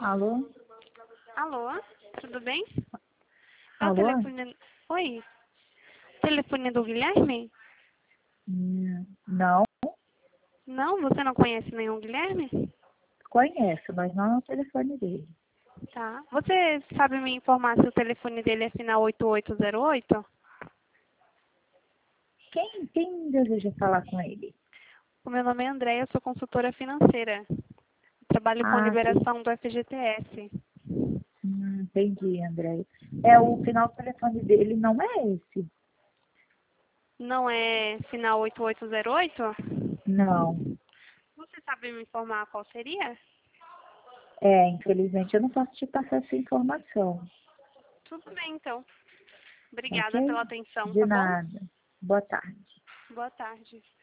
Alô? Alô, tudo bem? É o Alô? telefone... Oi, telefone do Guilherme? Não, Não, você não conhece nenhum Guilherme? conheço, mas não é o telefone dele. Tá. Você sabe me informar se o telefone dele é final 8808? Quem deseja falar com ele? O meu nome é Andréia, eu sou consultora financeira. Trabalho com Ah, sim. liberação do FGTS. Entendi, André. O final do telefone dele não é esse. Não é final 8808? Não. Você sabe me informar qual seria? Infelizmente eu não posso te passar essa informação. Tudo bem, então. Obrigada Ok? pela atenção, De tá bom? nada. Boa tarde. Boa tarde.